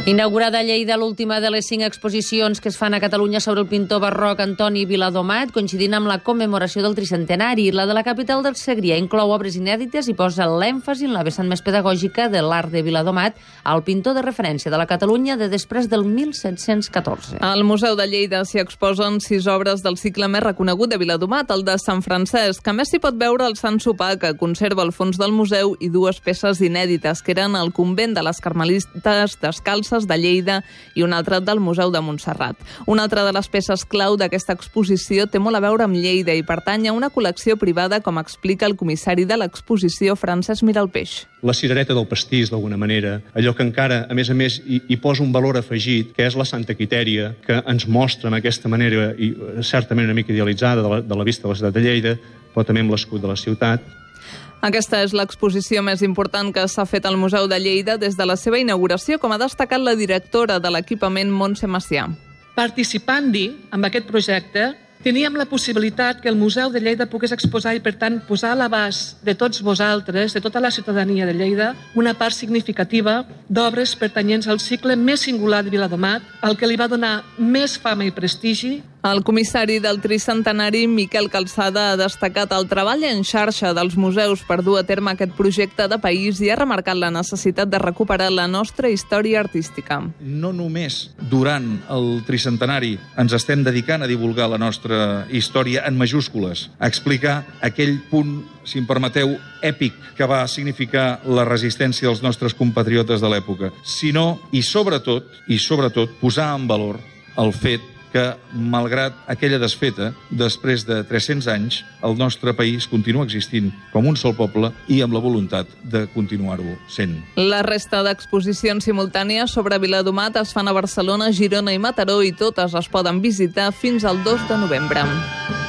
Inaugurada a Lleida l'última de les 5 exposicions que es fan a Catalunya sobre el pintor barroc Antoni Viladomat, coincidint amb la commemoració del tricentenari. La de la capital del Segrià inclou obres inèdites i posa l'èmfasi en la vessant més pedagògica de l'art de Viladomat, el pintor de referència de la Catalunya de després del 1714. Al Museu de Lleida s'hi exposen 6 obres del cicle més reconegut de Viladomat, el de Sant Francesc. A més, s'hi pot veure el Sant Sopar, que conserva el fons del museu, i 2 peces inèdites, que eren el convent de les Carmelites Descalces de Lleida i una altra del Museu de Montserrat. Una altra de les peces clau d'aquesta exposició té molt a veure amb Lleida i pertany a una col·lecció privada, com explica el comissari de l'exposició, Francesc Miralpeix. La cirereta del pastís, d'alguna manera, allò que encara, a més, hi posa un valor afegit, que és la Santa Quitèria, que ens mostra amb aquesta manera, i certament una mica idealitzada, de la vista de la ciutat de Lleida, però també amb l'escut de la ciutat. Aquesta és l'exposició més important que s'ha fet al Museu de Lleida des de la seva inauguració, com ha destacat la directora de l'equipament, Montse Macià. Participant-hi amb aquest projecte, teníem la possibilitat que el Museu de Lleida pogués exposar i, per tant, posar a l'abast de tots vosaltres, de tota la ciutadania de Lleida, una part significativa d'obres pertanyents al cicle més singular de Viladomat, el que li va donar més fama i prestigi. El comissari del tricentenari, Miquel Calçada, ha destacat el treball en xarxa dels museus per dur a terme aquest projecte de país i ha remarcat la necessitat de recuperar la nostra història artística. No només durant el tricentenari ens estem dedicant a divulgar la nostra història en majúscules, a explicar aquell punt, si em permeteu, èpic que va significar la resistència dels nostres compatriotes de l'època, sinó, i sobretot, posar en valor el fet que, malgrat aquella desfeta, després de 300 anys, el nostre país continua existint com un sol poble i amb la voluntat de continuar-ho sent. La resta d'exposicions simultànies sobre Viladomat es fan a Barcelona, Girona i Mataró, i totes es poden visitar fins al 2 de novembre.